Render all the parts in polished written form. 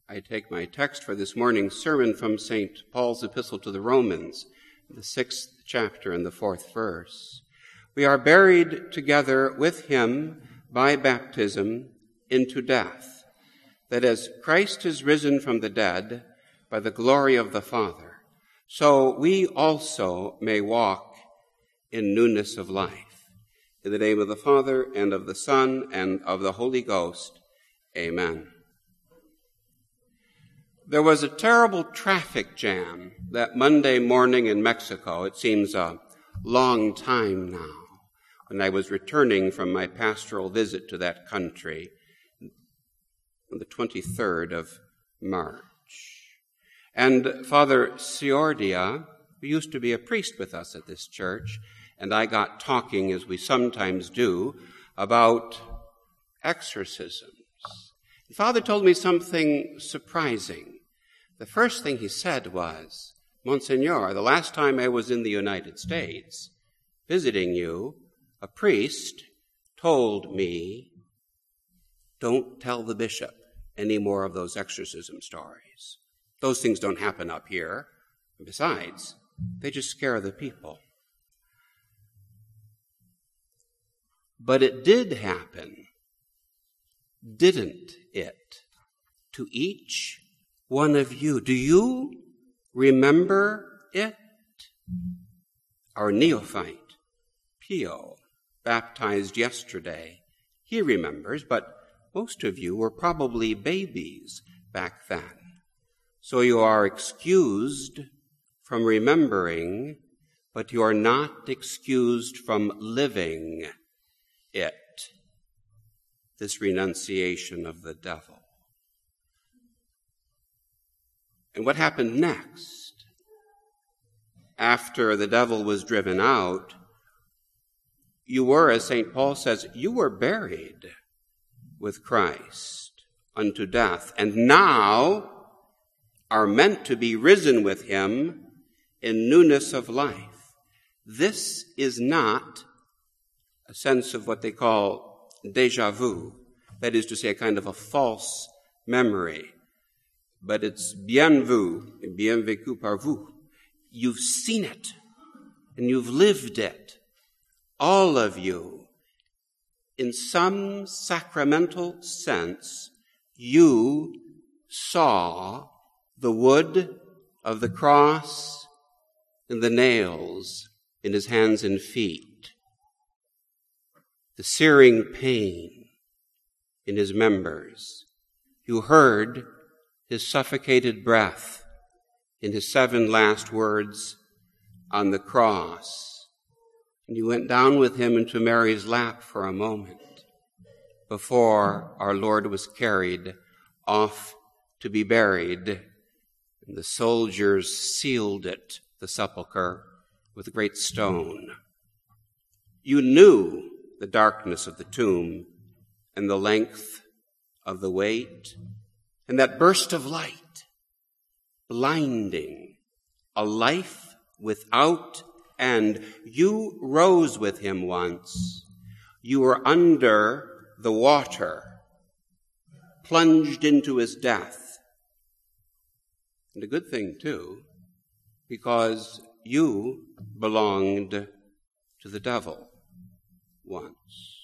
I take my text for this morning's sermon from St. Paul's epistle to the Romans, the 6th chapter and the 4th verse. We are buried together with him by baptism into death, that as Christ is risen from the dead by the glory of the Father, so we also may walk in newness of life. In the name of the Father, and of the Son, and of the Holy Ghost. Amen. There was a terrible traffic jam that Monday morning in Mexico. It seems a long time now, when I was returning from my pastoral visit to that country on the 23rd of March. And Father Ciordia, who used to be a priest with us at this church, and I got talking, as we sometimes do, about exorcisms. And Father told me something surprising. The first thing he said was, "Monsignor, the last time I was in the United States visiting you, a priest told me, don't tell the bishop any more of those exorcism stories. Those things don't happen up here. And besides, they just scare the people." But it did happen, didn't it, to each one of you? Do you remember it? Our neophyte, Pio, baptized yesterday, he remembers, but most of you were probably babies back then. So you are excused from remembering, but you are not excused from living it, this renunciation of the devil. And what happened next? After the devil was driven out, you were, as St. Paul says, you were buried with Christ unto death, and now are meant to be risen with him in newness of life. This is not a sense of what they call déjà vu, that is to say, a kind of a false memory, but it's bien vu, bien vécu par vous. You've seen it, and you've lived it, all of you. In some sacramental sense, you saw the wood of the cross and the nails in his hands and feet, the searing pain in his members. You heard his suffocated breath in his 7 last words on the cross. And you went down with him into Mary's lap for a moment before our Lord was carried off to be buried. And the soldiers sealed it, the sepulchre, with a great stone. You knew the darkness of the tomb and the length of the wait, and that burst of light, blinding, a life without end. You rose with him once. You were under the water, plunged into his death. And a good thing, too, because you belonged to the devil once.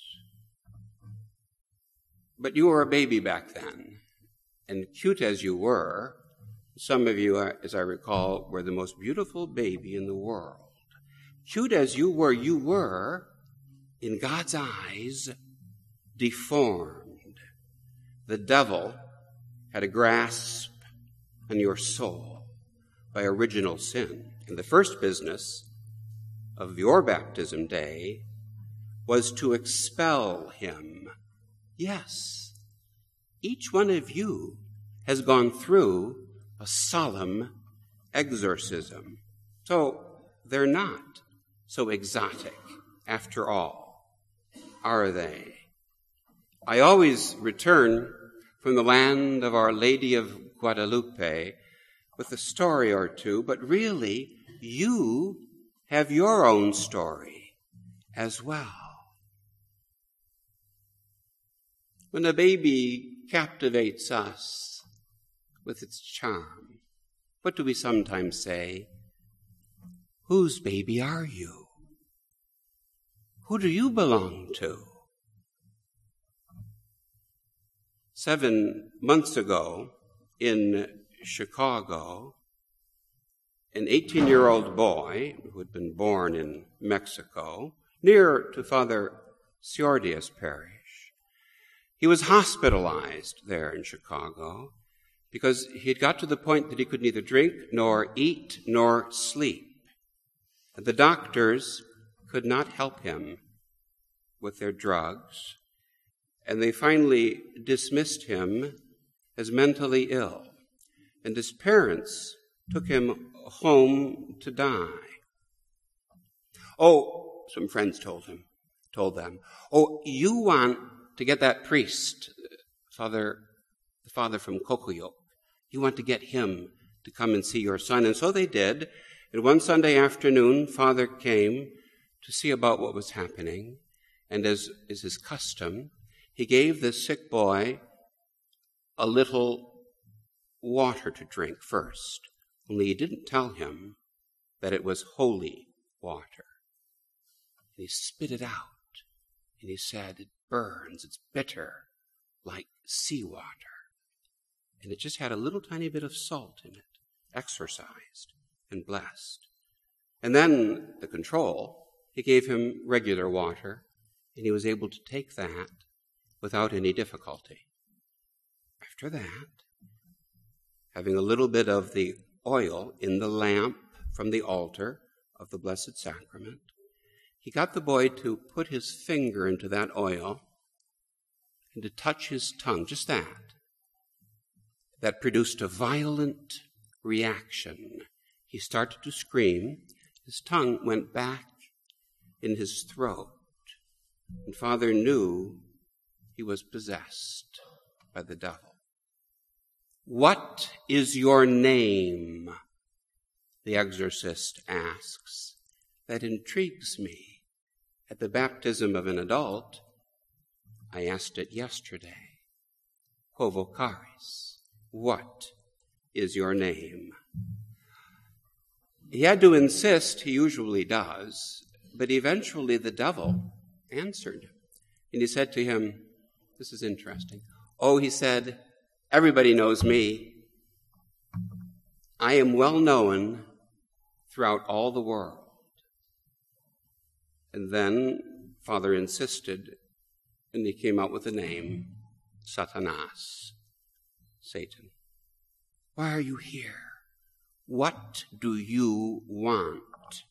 But you were a baby back then, and cute as you were, some of you, as I recall, were the most beautiful baby in the world. Cute as you were, in God's eyes, deformed. The devil had a grasp on your soul by original sin. And the first business of your baptism day was to expel him. Yes, each one of you has gone through a solemn exorcism. So they're not so exotic after all, are they? I always return from the land of Our Lady of Guadalupe with a story or two, but really, you have your own story as well. When a baby captivates us, with its charm. What do we sometimes say? Whose baby are you? Who do you belong to? 7 months ago in Chicago, an 18-year-old boy who had been born in Mexico, near to Father Ciordia's parish, he was hospitalized there in Chicago because he had got to the point that he could neither drink nor eat nor sleep. And the doctors could not help him with their drugs, and they finally dismissed him as mentally ill. And his parents took him home to die. Oh, some friends told them, oh, you want to get that priest, the father from Cocoyoc, you want to get him to come and see your son. And so they did. And one Sunday afternoon, Father came to see about what was happening. And as is his custom, he gave this sick boy a little water to drink first. Only he didn't tell him that it was holy water. And he spit it out. And he said, it burns, it's bitter, like seawater. And it just had a little tiny bit of salt in it, exorcised and blessed. And then the control, he gave him regular water, and he was able to take that without any difficulty. After that, having a little bit of the oil in the lamp from the altar of the Blessed Sacrament, he got the boy to put his finger into that oil and to touch his tongue, just that. That produced a violent reaction. He started to scream. His tongue went back in his throat. And Father knew he was possessed by the devil. What is your name? The exorcist asks. That intrigues me. At the baptism of an adult, I asked it yesterday. Quo vocaris? What is your name? He had to insist, he usually does, but eventually the devil answered. And he said to him, this is interesting. Oh, he said, everybody knows me. I am well known throughout all the world. And then Father insisted, and he came out with the name Satanas, Satan. Why are you here? What do you want?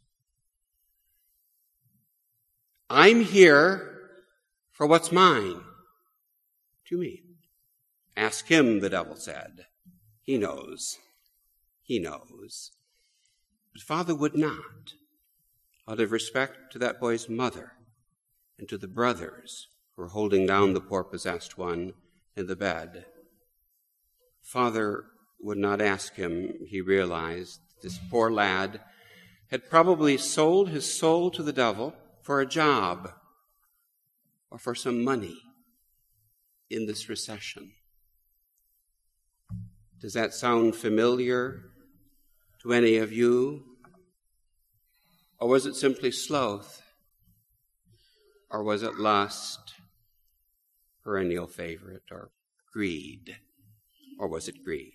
I'm here for what's mine. What do you mean? Ask him, the devil said. He knows. He knows. But Father would not, out of respect to that boy's mother and to the brothers who were holding down the poor possessed one in the bed. Father would not ask him. He realized this poor lad had probably sold his soul to the devil for a job or for some money in this recession. Does that sound familiar to any of you? Or was it simply sloth? Or was it lust, perennial favorite, or greed? Or was it greed?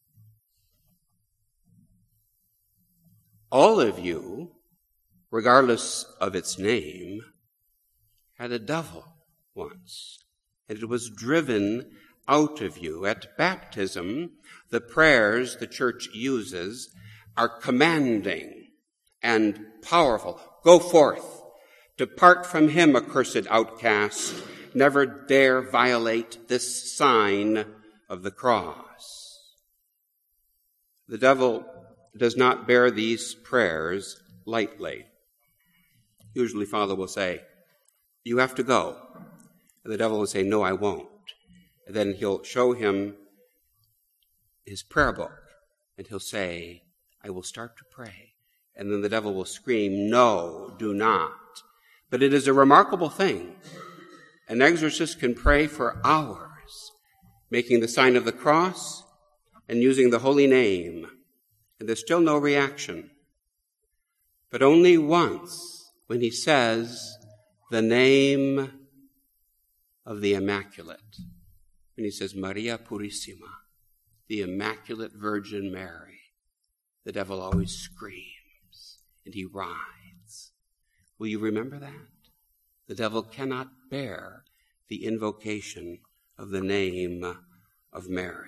All of you, regardless of its name, had a devil once, and it was driven out of you. At baptism, the prayers the church uses are commanding and powerful. Go forth, depart from him, accursed outcast, never dare violate this sign of the cross. The devil does not bear these prayers lightly. Usually Father will say, you have to go. And the devil will say, no, I won't. And then he'll show him his prayer book, and he'll say, I will start to pray. And then the devil will scream, no, do not. But it is a remarkable thing. An exorcist can pray for hours, making the sign of the cross, and using the holy name, and there's still no reaction. But only once, when he says the name of the Immaculate, when he says Maria Purissima, the Immaculate Virgin Mary, the devil always screams and he writhes. Will you remember that? The devil cannot bear the invocation of the name of Mary.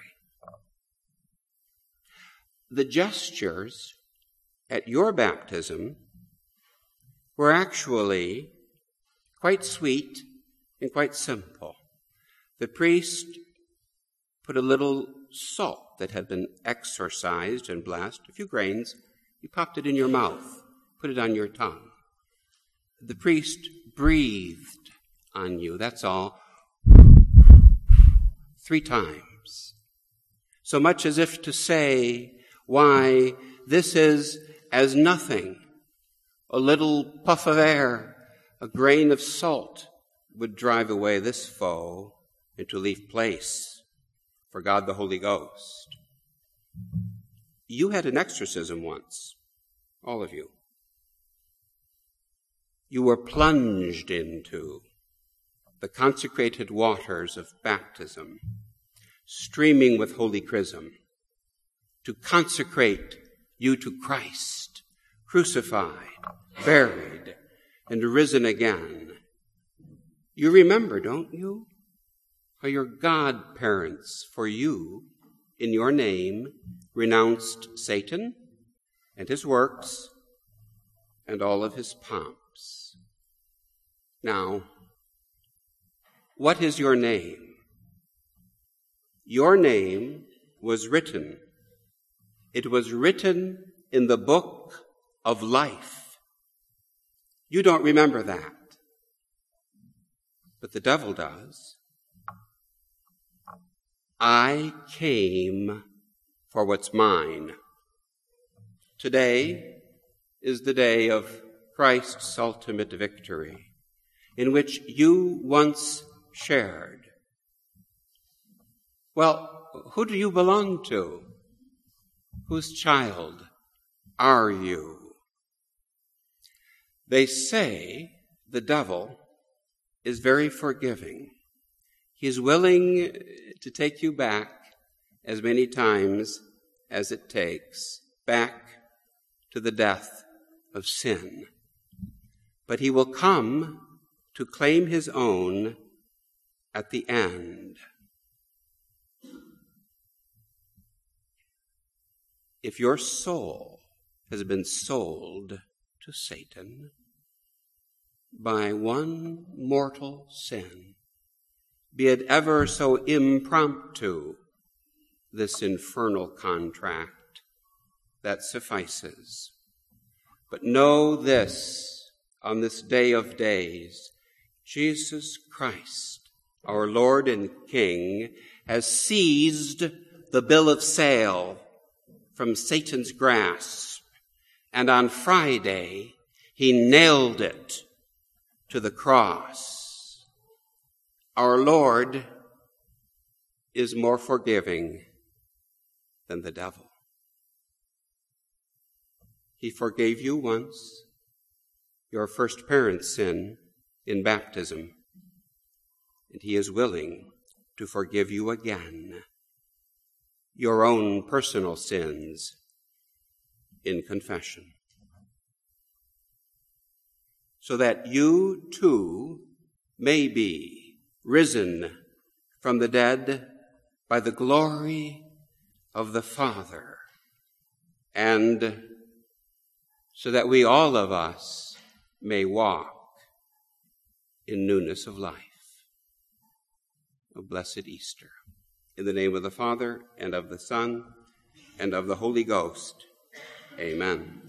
The gestures at your baptism were actually quite sweet and quite simple. The priest put a little salt that had been exorcised and blessed, a few grains. He popped it in your mouth, put it on your tongue. The priest breathed on you, that's all, 3 times. So much as if to say, why, this is as nothing. A little puff of air, a grain of salt would drive away this foe and to leave place for God the Holy Ghost. You had an exorcism once, all of you. You were plunged into the consecrated waters of baptism, streaming with holy chrism, to consecrate you to Christ, crucified, buried, and risen again. You remember, don't you, how your godparents for you, in your name, renounced Satan and his works and all of his pomps. Now, what is your name? Your name was written. It was written in the book of life. You don't remember that, but the devil does. I came for what's mine. Today is the day of Christ's ultimate victory, in which you once shared. Well, who do you belong to? Whose child are you? They say the devil is very forgiving. He's willing to take you back as many times as it takes, back to the death of sin. But he will come to claim his own at the end. If your soul has been sold to Satan by one mortal sin, be it ever so impromptu, this infernal contract, that suffices. But know this, on this day of days, Jesus Christ, our Lord and King, has seized the bill of sale from Satan's grasp, and on Friday he nailed it to the cross. Our Lord is more forgiving than the devil. He forgave you once, your first parent's sin in baptism, and he is willing to forgive you again your own personal sins in confession, so that you too may be risen from the dead by the glory of the Father, and so that we all of us may walk in newness of life. A blessed Easter. In the name of the Father, and of the Son, and of the Holy Ghost. Amen.